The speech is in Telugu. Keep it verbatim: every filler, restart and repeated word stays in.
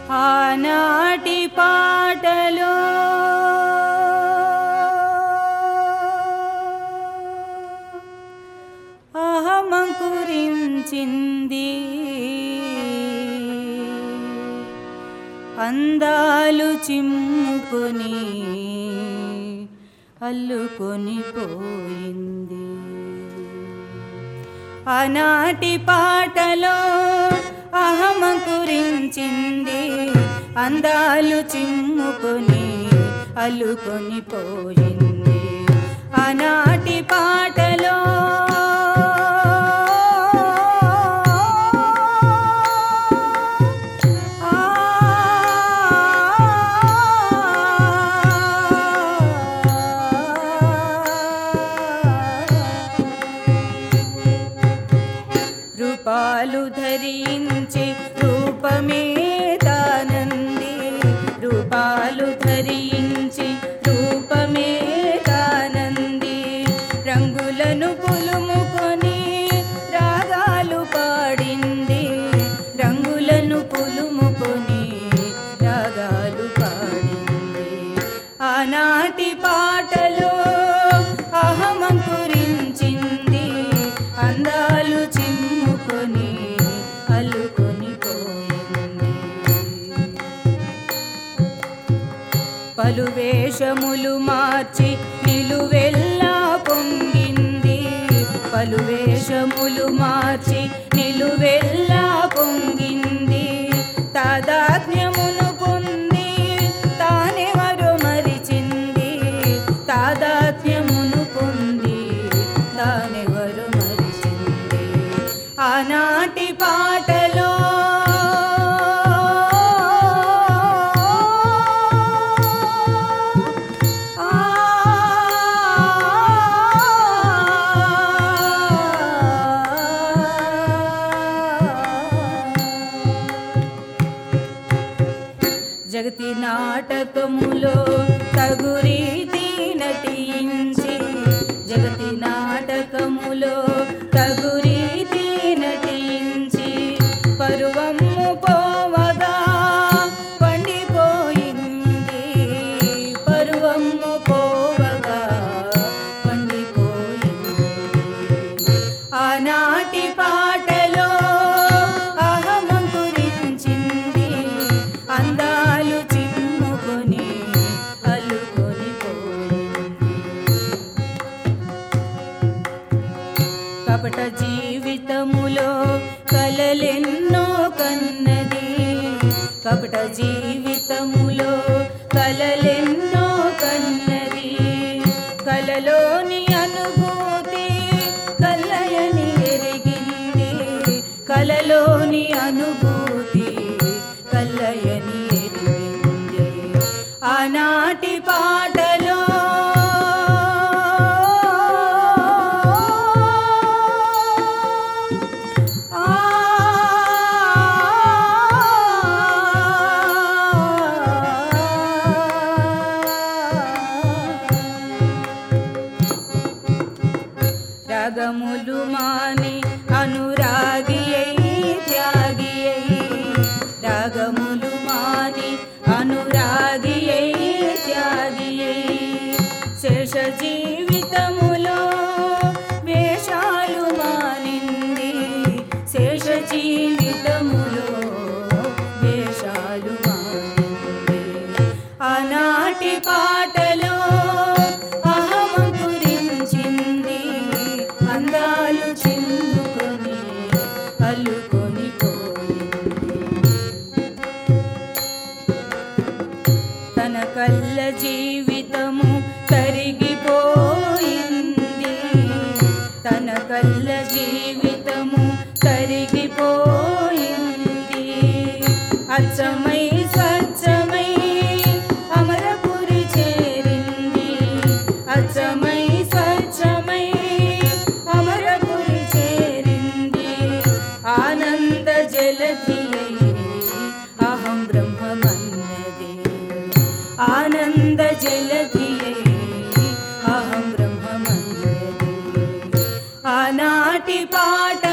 ఆనాటి పాటలో అహమంకురించింది అందాలు చిమ్ముకొని అల్లుకొని పోయింది. ఆనాటి పాటలో అహమంకురించింది అందాలు చిమ్ముకొని అల్లుకొని పోయింది. ఆనాటి పాటలో రూపాలు ధరించి రూపమే తానంది, రూపాలు ధరించి రూపమే తానంది. రంగులను పులుముకొని రాగాలు పాడింది, రంగులను పులుముకొని రాగాలు పాడింది. ఆనాటి పాటలో అహమంకురించింది అందాలు చిమ్ముకొని అల్లుకొని పోయింది. పలు వేషములు మార్చి నిలువెల్లా పొంగింది, పలు వేషములు మార్చి నిలువెల్లా పొంగింది. తాదాత్మ్యమును పొంది తానెవరో మరిచింది, తాదాత్మ్యమును పొంది తానెవరో మరిచింది. ఆనాటి పాటలో జగతి నాటకములో తగు రీతి నటించి, జగతి నాటకములో తగు రీతి నటించి పరువము పోవగా పండిపోయింది, పరువము పోవగా పండిపోయింది. ఆనాటి పాటలో అహమంకురించింది అందాలు చిమ్ముకొని అల్లుకొని పోయింది. కపట జీవితములో కలలెన్నో కన్నది, కపట జీవితములో కలలెన్నో కన్నది. కలలోని అనుభూతి కలయని ఎరిగింది, కలలోని అనుభూతి కలయని ఎరిగింది. ఆనాటి పాటలో రాగములు మాని అనురాగి అయి త్యాగి అయి, రాగములు మాని అనురాగి అయి త్యాగి అయి. శేష జీవితములో వేషాలు మానింది, శేష జీవితములో వేషాలు మానింది. ఆనాటి పాటలో అహమంకురించింది అందాలు చిమ్ముకొని అల్లుకొని పోయింది. తన కళ్ళ జీవితము కరిగిపోయింది, తన కళ్ళ జీవితము కరిగిపోయింది. అచ్చమై స్వచ్ఛమై అమరపురి చేరింది, అచ్చమై స్వచ్ఛమై అమరపురి చేరింది. ఆనంద జలధి అహం బ్రహ్మమన్నది, ఆనంద జలధి అహం బ్రహ్మమన్నది. ఆనాటి పాట